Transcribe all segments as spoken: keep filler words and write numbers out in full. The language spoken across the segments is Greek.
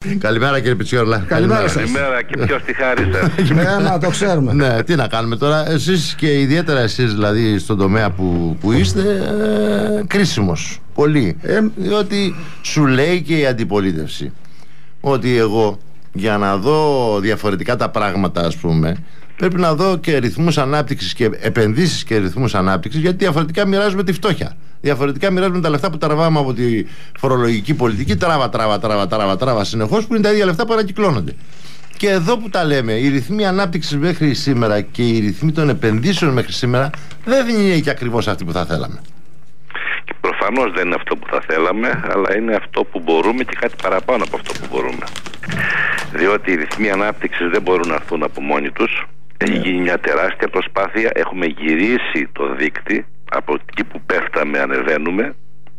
Καλημέρα κύριε Πιτσιόρλα. Καλημέρα σας. Καλημέρα και ποιος τη χάρη σας. Ναι, να το ξέρουμε. Ναι, τι να κάνουμε τώρα. Εσείς και ιδιαίτερα εσείς δηλαδή στον τομέα που, που είστε ε, κρίσιμος. Πολύ. Ε, διότι σου λέει και η αντιπολίτευση ότι εγώ για να δω διαφορετικά τα πράγματα, ας πούμε, πρέπει να δω και ρυθμούς ανάπτυξης και επενδύσεις και ρυθμούς ανάπτυξης, γιατί διαφορετικά μοιράζουμε τη φτώχεια. Διαφορετικά μοιράζουμε τα λεφτά που τραβάμε από τη φορολογική πολιτική, τράβα, τράβα, τράβα, τράβα, τράβα συνεχώς, που είναι τα ίδια λεφτά που ανακυκλώνονται. Και εδώ που τα λέμε, οι ρυθμοί ανάπτυξης μέχρι σήμερα και οι ρυθμοί των επενδύσεων μέχρι σήμερα δεν είναι και ακριβώς αυτοί που θα θέλαμε. Προφανώς δεν είναι αυτό που θα θέλαμε, αλλά είναι αυτό που μπορούμε και κάτι παραπάνω από αυτό που μπορούμε. Διότι οι ρυθμοί ανάπτυξης δεν μπορούν να έρθουν από μόνοι τους. Έχει γίνει μια τεράστια προσπάθεια. Έχουμε γυρίσει το δίκτυ από εκεί που πέφταμε, ανεβαίνουμε.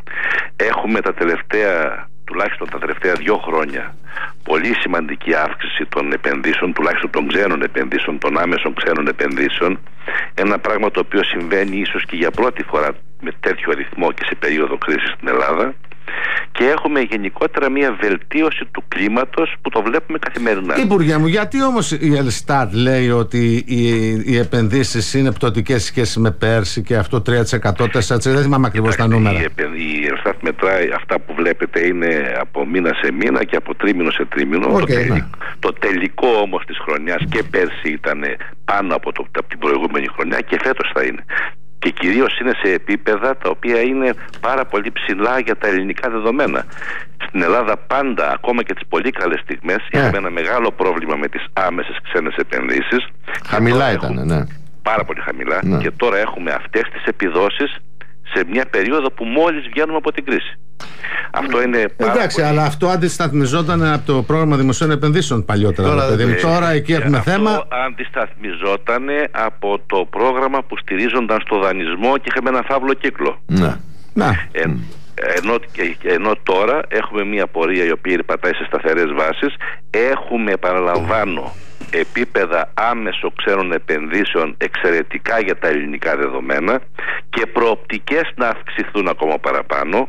Έχουμε τα τελευταία, τουλάχιστον τα τελευταία δύο χρόνια, πολύ σημαντική αύξηση των επενδύσεων, τουλάχιστον των ξένων επενδύσεων, των άμεσων ξένων επενδύσεων. Ένα πράγμα το οποίο συμβαίνει ίσως και για πρώτη φορά με τέτοιο ρυθμό και σε περίοδο κρίσης στην Ελλάδα. Και έχουμε γενικότερα μια βελτίωση του κλίματος που το βλέπουμε καθημερινά. Υπουργέ μου, γιατί όμως η Ελστάτ λέει ότι οι, οι επενδύσεις είναι πτωτικές σχέση με πέρσι και αυτό τρία τοις εκατό, τέσσερα τοις εκατό, δεν θυμάμαι ακριβώς τα νούμερα. Η, η Ελστάτ μετράει αυτά που βλέπετε είναι από μήνα σε μήνα και από τρίμηνο σε τρίμηνο. Okay, το, τελικό, ναι. το τελικό όμως της χρονιάς και πέρσι ήταν πάνω από, το, από την προηγούμενη χρονιά και φέτος θα είναι. Και κυρίως είναι σε επίπεδα τα οποία είναι πάρα πολύ ψηλά για τα ελληνικά δεδομένα. Στην Ελλάδα πάντα, ακόμα και τις πολύ καλές στιγμές, yeah. είχαμε ένα μεγάλο πρόβλημα με τις άμεσες ξένες επενδύσεις. Χαμηλά ήταν, ναι. Πάρα πολύ χαμηλά. Yeah. Και τώρα έχουμε αυτές τις επιδόσεις σε μια περίοδο που μόλις βγαίνουμε από την κρίση. Αυτό είναι πάρα Εντάξει, πολύ... αλλά αυτό αντισταθμιζόταν από το πρόγραμμα δημοσίων επενδύσεων παλιότερα. Τώρα, παιδί. ε, τώρα εκεί έχουμε αυτό θέμα. Αντισταθμιζόταν από το πρόγραμμα που στηρίζονταν στο δανεισμό και είχαμε ένα φαύλο κύκλο. Ναι. Να. Ε, ενώ, ενώ τώρα έχουμε μια πορεία η οποία πατάει σε σταθερές βάσεις. Έχουμε, επαναλαμβάνω, επίπεδα άμεσο ξένων επενδύσεων εξαιρετικά για τα ελληνικά δεδομένα και προοπτικές να αυξηθούν ακόμα παραπάνω.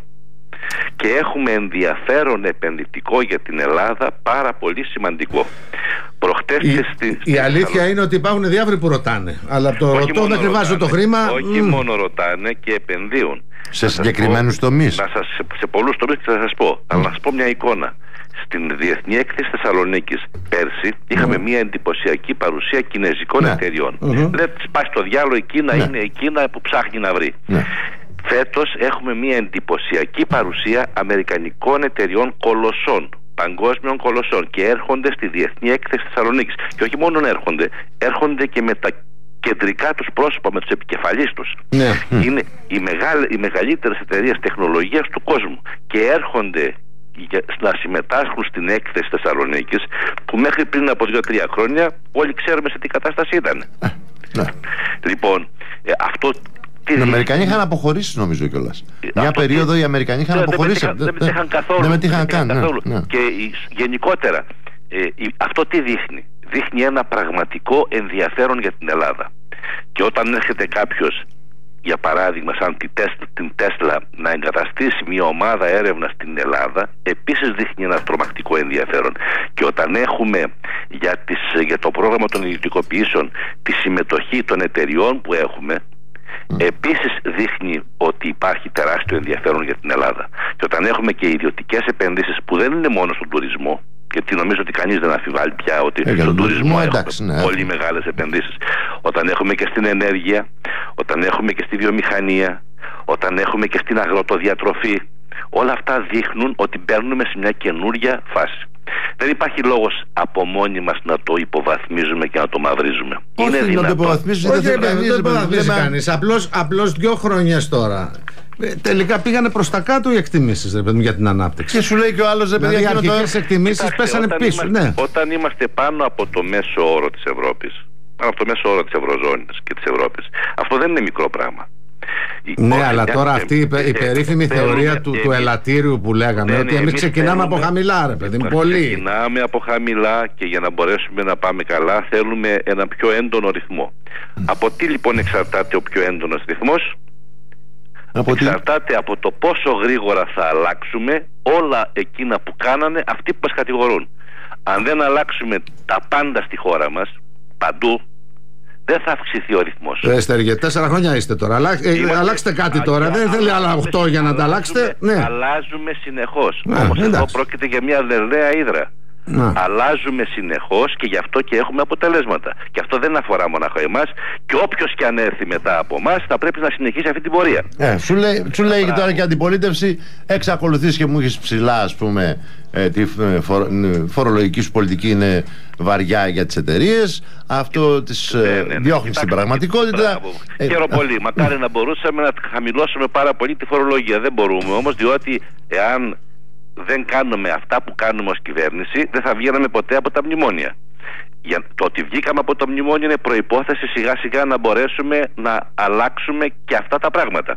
Και έχουμε ενδιαφέρον επενδυτικό για την Ελλάδα πάρα πολύ σημαντικό. Προχτές Η, στη, η αλήθεια είναι ότι υπάρχουν διάφοροι που ρωτάνε. Αλλά το ρωτώ δεν κρυβάζω το χρήμα. Όχι μ. μόνο ρωτάνε και επενδύουν. Σε συγκεκριμένους τομείς. Να σας, σε, σε πολλούς τομείς θα σας πω. Mm. Αλλά να σας πω μια εικόνα. Στην Διεθνή Έκθεση Θεσσαλονίκης πέρσι είχαμε mm. μια εντυπωσιακή παρουσία κινέζικων ναι. εταιριών. Mm-hmm. Δεν σπάσει το διάλογο, η Κίνα ναι. είναι η Κίνα που ψάχνει να βρει. Ναι. Φέτος έχουμε μια εντυπωσιακή παρουσία αμερικανικών εταιριών κολοσσών, παγκόσμιων κολοσσών, και έρχονται στη Διεθνή Έκθεση Θεσσαλονίκης. Και όχι μόνο έρχονται, έρχονται και με τα κεντρικά τους πρόσωπα, με τους επικεφαλείς τους. Ναι. Είναι οι, μεγάλ, οι μεγαλύτερες εταιρείες τεχνολογίας του κόσμου και έρχονται να συμμετάσχουν στην έκθεση Θεσσαλονίκης, που μέχρι πριν από δύο τρία χρόνια όλοι ξέρουμε σε τι κατάσταση ήταν. Ναι. Λοιπόν, ε, αυτό... Οι Αμερικανοί είχαν αποχωρήσει, νομίζω κιόλας. Μια περίοδο οι Αμερικανοί είχαν αποχωρήσει. Δεν μετήχαν καθόλου. Δεν μετήχαν καν. Ναι, ναι. Και γενικότερα, ε, αυτό τι δείχνει? Δείχνει ένα πραγματικό ενδιαφέρον για την Ελλάδα. Και όταν έρχεται κάποιος, για παράδειγμα, σαν την Τέσλα, να εγκαταστήσει μια ομάδα έρευνα στην Ελλάδα, επίσης δείχνει ένα τρομακτικό ενδιαφέρον. Και όταν έχουμε για, τις, για το πρόγραμμα των ιδιωτικοποιήσεων τη συμμετοχή των εταιριών που έχουμε, Mm. επίσης δείχνει ότι υπάρχει τεράστιο ενδιαφέρον για την Ελλάδα. Και όταν έχουμε και ιδιωτικές επενδύσεις που δεν είναι μόνο στον τουρισμό, γιατί νομίζω ότι κανείς δεν αμφιβάλλει πια ότι ε, στον τουρισμό έχουμε εντάξει, ναι, πολύ μεγάλες επενδύσεις. Όταν έχουμε και στην ενέργεια, όταν έχουμε και στη βιομηχανία, όταν έχουμε και στην αγροτοδιατροφή, όλα αυτά δείχνουν ότι μπαίνουμε σε μια καινούρια φάση. Δεν υπάρχει λόγος από μόνοι μας να το υποβαθμίζουμε και να το μαυρίζουμε. Όχι, είναι δυνατό. Να το υποβαθμίζει, όχι, δεν το υποβαθμίζει κανείς. Απλώς, απλώς δύο χρονιές τώρα. Ε, τελικά πήγανε προς τα κάτω οι εκτιμήσεις, ρε παιδί μου, για την ανάπτυξη. Και σου λέει και ο άλλος, ρε παιδί, δηλαδή, οι αρχικές εκτιμήσεις Κοιτάξτε, πέσανε όταν πίσω. Είμαστε, ναι. Όταν είμαστε πάνω από το μέσο όρο της Ευρώπης, πάνω από το μέσο όρο της Ευρωζώνης και της Ευρώπης, αυτό δεν είναι μικρό πράγμα. Ναι, όχι, αλλά τώρα αυτή η, η περίφημη θεωρία του, του ελαττήριου που λέγαμε, ναι, ότι εμείς ξεκινάμε θέλουμε, από χαμηλά, ρε παιδί μου, πολύ. Ξεκινάμε από χαμηλά και για να μπορέσουμε να πάμε καλά θέλουμε ένα πιο έντονο ρυθμό. Mm. Από τι λοιπόν εξαρτάται ο πιο έντονος ρυθμός? Από Εξαρτάται τι? από το πόσο γρήγορα θα αλλάξουμε όλα εκείνα που κάνανε αυτοί που μας κατηγορούν. Αν δεν αλλάξουμε τα πάντα στη χώρα μας, παντού, δεν θα αυξηθεί ο ρυθμός. Ε, Στέργε, τέσσερα χρόνια είστε τώρα. Αλλά, ε, Είμαστε, αλλάξτε κάτι α, τώρα. α, Δεν θέλει άλλα αλλάζουμε, οκτώ για να τα αλλάξετε. Ναι. Αλλάζουμε συνεχώς. Ναι, Όμως εντάξει. εδώ πρόκειται για μια λερναία ύδρα. Να. Αλλάζουμε συνεχώς και γι' αυτό και έχουμε αποτελέσματα. Και αυτό δεν αφορά μονάχα εμάς. Και όποιος και αν έρθει μετά από εμάς θα πρέπει να συνεχίσει αυτή την πορεία. Ε, σου λέει, σου λέει και τώρα και αντιπολίτευση, εξακολουθείς και μου έχεις ψηλά, ας πούμε, ε, τη φορο, φορολογική σου πολιτική είναι βαριά για τις εταιρείες. Αυτό τις ναι, ναι, ναι. διώχνει στην πραγματικότητα. Ε, Χαίρομαι ε, πολύ. Μακάρι να μπορούσαμε να χαμηλώσουμε πάρα πολύ τη φορολογία. Δεν μπορούμε όμως, διότι εάν δεν κάνουμε αυτά που κάνουμε ως κυβέρνηση, δεν θα βγαίναμε ποτέ από τα μνημόνια. Για το ότι βγήκαμε από το μνημόνιο είναι προϋπόθεση σιγά σιγά να μπορέσουμε να αλλάξουμε και αυτά τα πράγματα.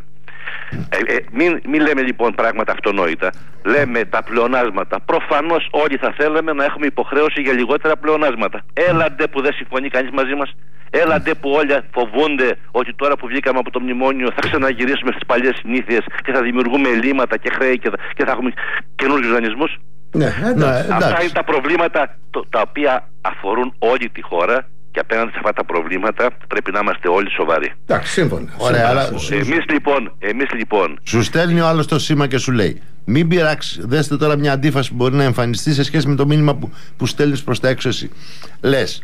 Ε, ε, μην, μην λέμε λοιπόν πράγματα αυτονόητα. Λέμε τα πλεονάσματα. Προφανώς όλοι θα θέλαμε να έχουμε υποχρέωση για λιγότερα πλεονάσματα. Έλαντε που δεν συμφωνεί κανείς μαζί μας. Έλαντε που όλοι φοβούνται ότι τώρα που βγήκαμε από το μνημόνιο θα ξαναγυρίσουμε στις παλιές συνήθειες και θα δημιουργούμε ελλείμματα και χρέη και θα, και θα έχουμε καινούριους δανεισμούς. Ναι, ναι, αυτά είναι τα προβλήματα το, τα οποία αφορούν όλη τη χώρα. Και απέναντι σε αυτά τα προβλήματα πρέπει να είμαστε όλοι σοβαροί. Εντάξει, σύμφωνα. Ωραία, αλλά εμείς λοιπόν, εμείς λοιπόν. Σου στέλνει ο άλλος το σήμα και σου λέει: μην πειράξει. Δέστε τώρα μια αντίφαση που μπορεί να εμφανιστεί σε σχέση με το μήνυμα που, που στέλνεις προς τα έξω εσύ. Λες,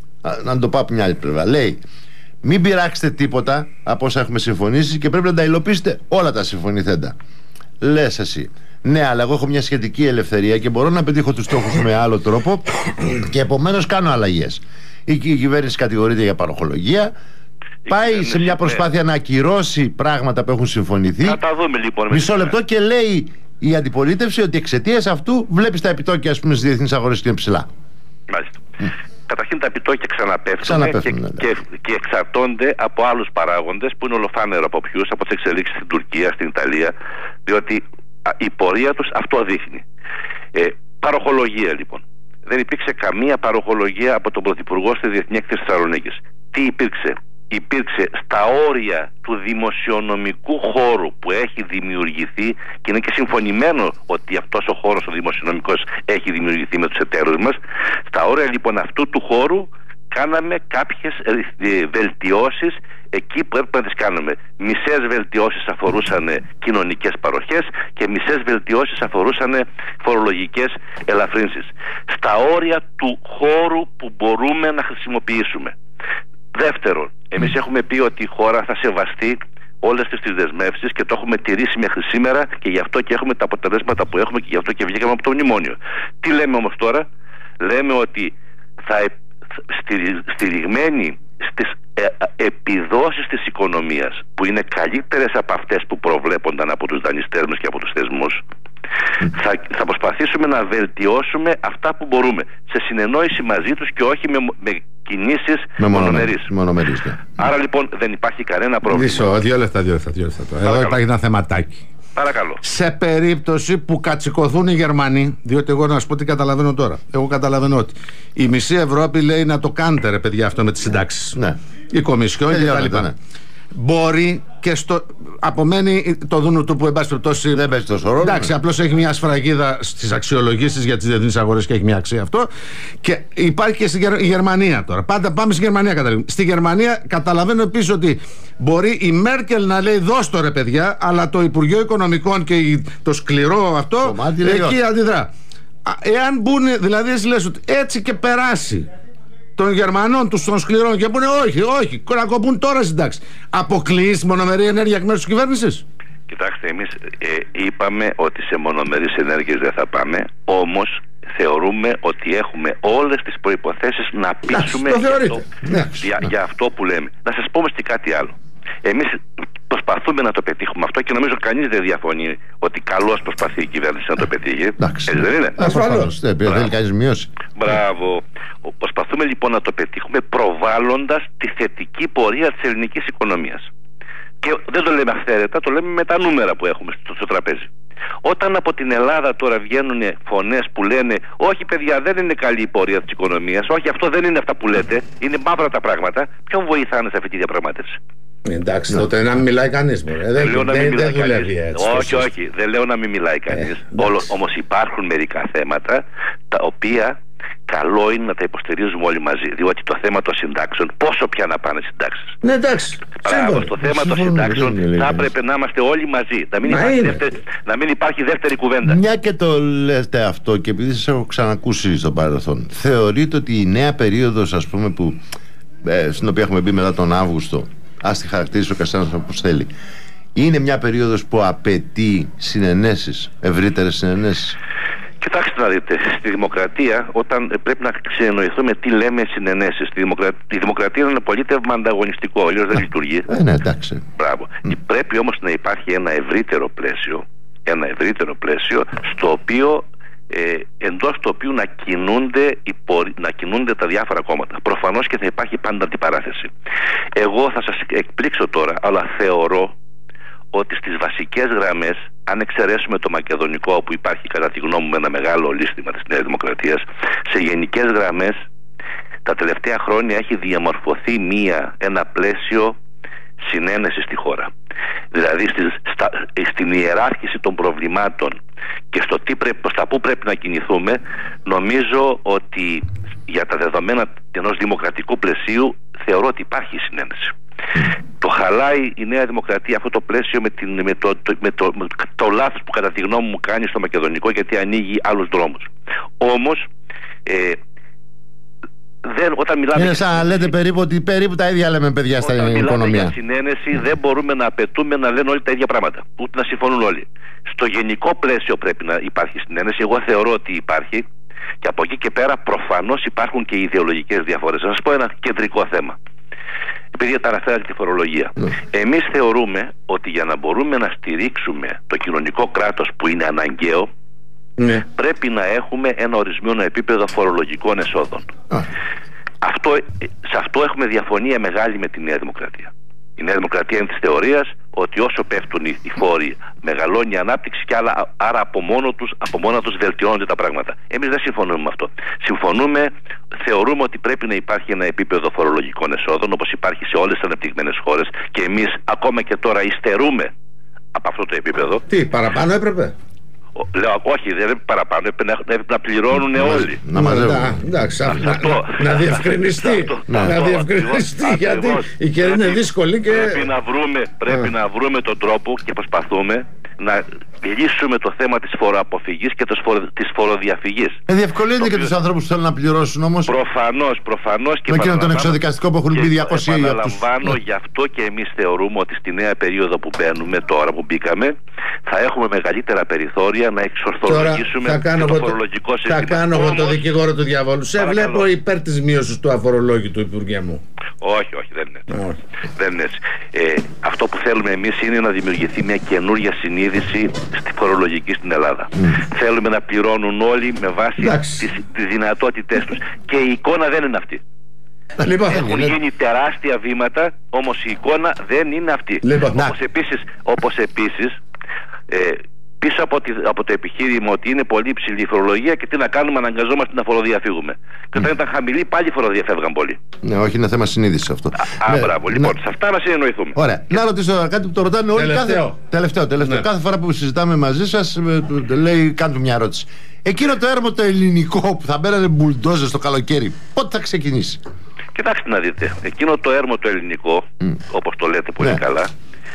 να το πάω από μια άλλη πλευρά. Λέει: μην πειράξετε τίποτα από όσα έχουμε συμφωνήσει και πρέπει να τα υλοποιήσετε όλα τα συμφωνηθέντα. Λες εσύ: ναι, αλλά εγώ έχω μια σχετική ελευθερία και μπορώ να πετύχω τους στόχους με άλλο τρόπο και επομένως κάνω αλλαγές. Η κυβέρνηση κατηγορείται για παροχολογία. Η πάει σε μια προσπάθεια να ακυρώσει πράγματα που έχουν συμφωνηθεί. Θα τα δούμε λοιπόν. Μισό λεπτό και λέει η αντιπολίτευση ότι εξαιτίας αυτού βλέπεις τα επιτόκια, ας πούμε, στις διεθνείς αγορές και είναι ψηλά. Μάλιστα. Mm. Καταρχήν τα επιτόκια ξαναπέφτουν, ξαναπέφτουν και, ναι. και, και εξαρτώνται από άλλους παράγοντες που είναι ολοφάνερο από ποιους, από τις εξελίξεις στην Τουρκία, στην Ιταλία, διότι α, η πορεία τους αυτό δείχνει. Ε, παροχολογία λοιπόν. Δεν υπήρξε καμία παροχολογία από τον Πρωθυπουργό στη Διεθνή Έκθεση Θεσσαλονίκης. Τι υπήρξε? Υπήρξε στα όρια του δημοσιονομικού χώρου που έχει δημιουργηθεί και είναι και συμφωνημένο ότι αυτός ο χώρος ο δημοσιονομικός έχει δημιουργηθεί με τους εταίρους μας. Στα όρια λοιπόν αυτού του χώρου κάναμε κάποιες βελτιώσεις εκεί που έπρεπε να τις κάνουμε. Μισές βελτιώσεις αφορούσαν κοινωνικές παροχές και μισές βελτιώσεις αφορούσαν φορολογικές ελαφρύνσεις. Στα όρια του χώρου που μπορούμε να χρησιμοποιήσουμε. Δεύτερον, εμείς έχουμε πει ότι η χώρα θα σεβαστεί όλες τις, τις δεσμεύσεις και το έχουμε τηρήσει μέχρι σήμερα και γι' αυτό και έχουμε τα αποτελέσματα που έχουμε και γι' αυτό και βγήκαμε από το μνημόνιο. Τι λέμε όμως τώρα? Λέμε ότι θα στηριγμένοι στις ε, επιδόσεις της οικονομίας που είναι καλύτερες από αυτές που προβλέπονταν από τους δανειστές μας και από τους θεσμούς, θα, θα προσπαθήσουμε να βελτιώσουμε αυτά που μπορούμε σε συνεννόηση μαζί τους και όχι με, με κινήσεις μονομερείς. μονομερείς ναι. Άρα λοιπόν δεν υπάρχει κανένα πρόβλημα. Μισό, δύο λεπτά, δύο λεπτά, δύο λεπτά. Εδώ Παρακαλώ. υπάρχει ένα θεματάκι. Παρακαλώ. Σε περίπτωση που κατσικωθούν οι Γερμανοί, διότι εγώ να σου πω τι καταλαβαίνω τώρα. Εγώ καταλαβαίνω ότι η μισή Ευρώπη λέει να το κάνετε ρε παιδιά αυτό με τις συντάξεις. Ναι. Η Κομισιόν και τα λοιπά. Ναι. Μπορεί και στο. Απομένει το δούνο του που εν πάση περιπτώσει. Δεν παίζει τόσο ρόλο. Εντάξει, απλώς έχει μια σφραγίδα στις αξιολογήσεις για τις διεθνείς αγορές και έχει μια αξία αυτό. Και υπάρχει και στη Γερ... η Γερμανία τώρα. Πάντα πάμε στη Γερμανία καταλήγουμε. Στη Γερμανία καταλαβαίνω επίσης ότι μπορεί η Μέρκελ να λέει δώσ' το ρε παιδιά, αλλά το Υπουργείο Οικονομικών και το σκληρό αυτό μάτι, εκεί αντιδρά. Εάν μπουν, δηλαδή εσύ λες ότι έτσι και περάσει των Γερμανών, τους των σκληρών και πούνε όχι, όχι, να κοπούν τώρα συντάξει. Αποκλείεις μονομερή ενέργεια εκ μέρους της κυβέρνησης? Κοιτάξτε, εμείς ε, είπαμε ότι σε μονομερείς ενέργειες δεν θα πάμε, όμως θεωρούμε ότι έχουμε όλες τις προϋποθέσεις να πείσουμε για αυτό, για, για αυτό που λέμε. Να σας πω όμως και κάτι άλλο. Εμείς προσπαθούμε να το πετύχουμε αυτό και νομίζω κανείς δεν διαφωνεί ότι καλώς προσπαθεί η κυβέρνηση να το πετύχει. Έτσι δεν είναι? Ασφαλώς. Δεν θέλει κανείς μειώσει. Μπράβο. Προσπαθούμε λοιπόν να το πετύχουμε προβάλλοντας τη θετική πορεία της ελληνικής οικονομίας. Και δεν το λέμε αυθαίρετα, το λέμε με τα νούμερα που έχουμε στο, στο τραπέζι. Όταν από την Ελλάδα τώρα βγαίνουν φωνές που λένε όχι παιδιά δεν είναι καλή η πορεία της οικονομίας, όχι αυτό δεν είναι αυτά που λέτε, είναι μαύρα τα πράγματα, ποιον βοηθάνε σε αυτή τη διαπραγμάτευση? Εντάξει, ναι. τότε να μην μιλάει κανείς. Δεν, δεν, δεν, δεν δουλεύει έτσι. Όχι, όχι, δεν λέω να μην μιλάει κανείς. Ε, όμως υπάρχουν μερικά θέματα τα οποία καλό είναι να τα υποστηρίζουμε όλοι μαζί. Διότι το θέμα των συντάξεων, πόσο πια να πάνε συντάξεις. Ναι, εντάξει. Πράγμα, στο θέμα των συντάξεων θα έπρεπε να είμαστε όλοι μαζί. Να μην, υπάρχει δεύτερη, να μην υπάρχει δεύτερη κουβέντα. Μια και το λέτε αυτό, και επειδή σας έχω ξανακούσει στο παρελθόν, θεωρείτε ότι η νέα περίοδος, ας πούμε, που, ε, στην οποία έχουμε μπει μετά τον Αύγουστο, ας τη χαρακτηρίσει ο καθένας όπως θέλει, είναι μια περίοδος που απαιτεί συνενέσεις, ευρύτερες συνενέσεις? Κοιτάξτε να δείτε, στη δημοκρατία, όταν πρέπει να συνεννοηθούμε τι λέμε συνενέσεις, τη δημοκρατία, η δημοκρατία είναι ένα πολίτευμα ανταγωνιστικό, αλλιώς δεν λειτουργεί. Ε, ναι, εντάξει. Μπράβο. Mm. Πρέπει όμως να υπάρχει ένα ευρύτερο πλαίσιο, ένα ευρύτερο πλαίσιο, στο οποίο, ε, εντός του οποίου να κινούνται, υπο, να κινούνται τα διάφορα κόμματα. Προφανώς και θα υπάρχει πάντα αντιπαράθεση. Εγώ θα σας εκπλήξω τώρα, αλλά θεωρώ ότι στις βασικές γραμμές, αν εξαιρέσουμε το μακεδονικό, όπου υπάρχει κατά τη γνώμη μου ένα μεγάλο λύστημα της Νέας Δημοκρατίας, σε γενικές γραμμές τα τελευταία χρόνια έχει διαμορφωθεί μία, ένα πλαίσιο συνένεση στη χώρα. Δηλαδή στη, στα, στην ιεράρχηση των προβλημάτων και στο τι πρέπει, προς τα που πρέπει να κινηθούμε, νομίζω ότι για τα δεδομένα ενός δημοκρατικού πλαισίου θεωρώ ότι υπάρχει συνένεση. Το χαλάει η Νέα Δημοκρατία αυτό το πλαίσιο με, την, με, το, το, με, το, με το λάθος που κατά τη γνώμη μου κάνει στο μακεδονικό, γιατί ανοίγει άλλους δρόμους. Όμως ε, δεν, όταν μιλάμε είναι σαν να λέτε περίπου ότι περίπου τα ίδια λέμε, παιδιά, στα οικονομία. Όταν μιλάμε για συνένεση, δεν μπορούμε να απαιτούμε να λένε όλοι τα ίδια πράγματα, ούτε να συμφωνούν όλοι. Στο γενικό πλαίσιο πρέπει να υπάρχει συνένεση. Εγώ θεωρώ ότι υπάρχει, και από εκεί και πέρα προφανώς υπάρχουν και ιδεολογικές διαφορές. Θα σας πω ένα κεντρικό θέμα, επειδή τα αναφέρατε τη φορολογία. Mm. Εμείς θεωρούμε ότι για να μπορούμε να στηρίξουμε το κοινωνικό κράτος που είναι αναγκαίο, mm. πρέπει να έχουμε ένα ορισμένο επίπεδο φορολογικών εσόδων. Mm. Αυτό, σε αυτό έχουμε διαφωνία μεγάλη με τη Νέα Δημοκρατία. Η Νέα Δημοκρατία είναι της θεωρίας ότι όσο πέφτουν οι φόροι μεγαλώνει η ανάπτυξη, και άλλα, άρα από, μόνο τους, από μόνα τους βελτιώνονται τα πράγματα. Εμείς δεν συμφωνούμε με αυτό. Συμφωνούμε, θεωρούμε ότι πρέπει να υπάρχει ένα επίπεδο φορολογικών εσόδων, όπως υπάρχει σε όλες τις ανεπτυγμένες χώρες, και εμείς ακόμα και τώρα υστερούμε από αυτό το επίπεδο. Τι, παραπάνω έπρεπε? Λέω, όχι, δεν έπρεπε παραπάνω, έπρεπε να πληρώνουν όλοι. Να μαζεύουν. Εντάξει, να διευκρινιστεί. Να διευκρινιστεί, γιατί η καιρή είναι δύσκολη και πρέπει να βρούμε τον τρόπο, και προσπαθούμε να λύσουμε το θέμα της φοροαποφυγής και της φοροδιαφυγής. Ε, διευκολύνεται και τους ανθρώπους που θέλουν να πληρώσουν όμως. Προφανώς, προφανώς. Και με εκείνο τον εξοδικαστικό που έχουν μπει διακόσια ή επαναλαμβάνω, γι' αυτό και εμείς θεωρούμε ότι στη νέα περίοδο που μπαίνουμε, τώρα που μπήκαμε, θα έχουμε μεγαλύτερα περιθώρια να εξορθολογήσουμε το φορολογικό σύστημα. Θα κάνω εγώ το δικηγόρο του διαβόλου. Σε βλέπω υπέρ της μείωσης του αφορολόγητου, Υπουργέ μου. Όχι, όχι, δεν είναι έτσι. Όχι. Δεν είναι έτσι. Ε, αυτό που θέλουμε εμείς είναι να δημιουργηθεί μια καινούργια συνείδηση στη φορολογική στην Ελλάδα. Mm. Θέλουμε να πληρώνουν όλοι με βάση τις, τις δυνατότητές τους. Και η εικόνα δεν είναι αυτή. Λοιπόν, έχουν γίνει τεράστια βήματα, όμως η εικόνα δεν είναι αυτή. Λοιπόν, όπως, επίσης, όπως επίσης ε, πίσω από, τη, από το επιχείρημα ότι είναι πολύ υψηλή η φορολογία και τι να κάνουμε, αναγκαζόμαστε να φοροδιαφύγουμε. Mm. Και όταν ήταν χαμηλή, πάλι φοροδιαφεύγαν πολύ. Ναι, όχι, είναι θέμα συνείδησης αυτό. Α, ναι, μπράβο. Λοιπόν, ναι, σε αυτά να συνεννοηθούμε. Ωραία. Και... να ρωτήσω τώρα κάτι που το ρωτάνε όλοι. Τελευταίο. Κάθε... τελευταίο, τελευταίο. Ναι. Κάθε φορά που συζητάμε μαζί σας, λέει, κάντε μια ερώτηση. Εκείνο το έργο το ελληνικό που θα μπαίνανε μπουλντόζες το καλοκαίρι, πότε θα ξεκινήσει? Κοιτάξτε να δείτε. Εκείνο το έργο το ελληνικό, mm. όπως το λέτε πολύ ναι. καλά,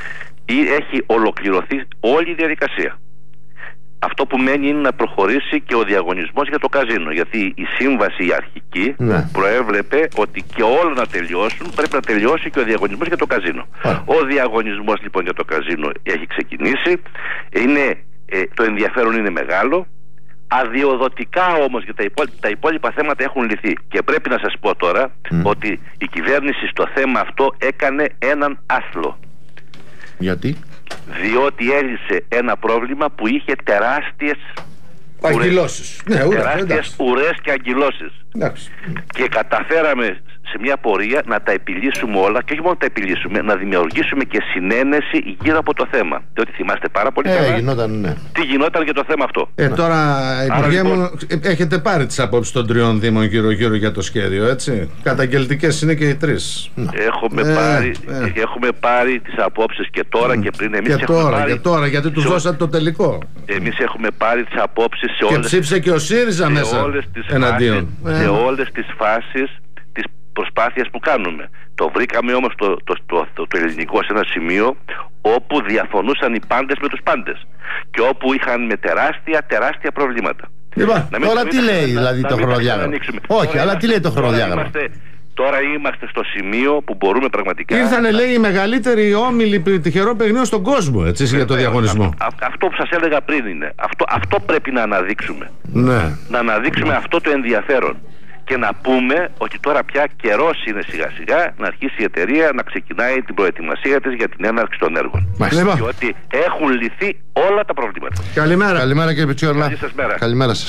έχει ολοκληρωθεί όλη η διαδικασία. Αυτό που μένει είναι να προχωρήσει και ο διαγωνισμός για το καζίνο. Γιατί η σύμβαση η αρχική ναι. προέβλεπε ότι και όλα να τελειώσουν, πρέπει να τελειώσει και ο διαγωνισμός για το καζίνο. Α. Ο διαγωνισμός λοιπόν για το καζίνο έχει ξεκινήσει. Είναι, ε, το ενδιαφέρον είναι μεγάλο. Αδειοδοτικά όμως για τα υπόλοιπα, τα υπόλοιπα θέματα έχουν λυθεί. Και πρέπει να σας πω τώρα mm. ότι η κυβέρνηση στο θέμα αυτό έκανε έναν άθλο. Γιατί? Διότι έλυσε ένα πρόβλημα που είχε τεράστιες αγκυλώσεις. Ναι, ουρές, τεράστιες ουρές και αγκυλώσεις. Και καταφέραμε σε μια πορεία να τα επιλύσουμε όλα και όχι μόνο να τα επιλύσουμε, να δημιουργήσουμε και συνένεση γύρω από το θέμα. Διότι θυμάστε πάρα πολύ ε, καλά γινόταν, ναι. τι γινόταν για το θέμα αυτό. Ε, ναι. Τώρα, Υπουργέ λοιπόν, μου, έχετε πάρει τις απόψεις των τριών δήμων γύρω-γύρω για το σχέδιο, έτσι. Καταγγελτικές είναι και οι τρεις. Έχουμε, ε, πάρει, ε. έχουμε πάρει τις απόψεις και τώρα mm. και πριν. Εμείς και τώρα, πάρει... και τώρα, γιατί τους σε... δώσατε το τελικό. Εμείς έχουμε πάρει τις απόψεις σε και όλες, ψήφισε και ο ΣΥΡΙΖΑ σε μέσα όλες τις εναντίον. Φάσεις, ε. σε όλες τις φάσεις της προσπάθειας που κάνουμε. Το βρήκαμε όμως το, το, το, το, το ελληνικό σε ένα σημείο όπου διαφωνούσαν οι πάντες με τους πάντες και όπου είχαν με τεράστια τεράστια προβλήματα. Λοιπόν, τώρα τι λέει δηλαδή το χρονοδιάγραμμα? Όχι, αλλά τι λέει το χρονοδιάγραμμα? Τώρα είμαστε στο σημείο που μπορούμε πραγματικά. Ήρθανε, λέει, οι μεγαλύτεροι όμιλοι τυχερό παιχνιδιών στον κόσμο, έτσι, για το διαγωνισμό. Α, αυτό που σας έλεγα πριν είναι. Αυτό, αυτό πρέπει να αναδείξουμε. Ναι. Να αναδείξουμε αυτό το ενδιαφέρον. Και να πούμε ότι τώρα πια καιρός είναι σιγά σιγά να αρχίσει η εταιρεία να ξεκινάει την προετοιμασία της για την έναρξη των έργων. Μάλιστα. Και ότι έχουν λυθεί όλα τα προβλήματα. Καλημέρα. Καλημέρα κύριε Πιτσιόρλα. Καλή σας μέρα. Καλημέρα σας.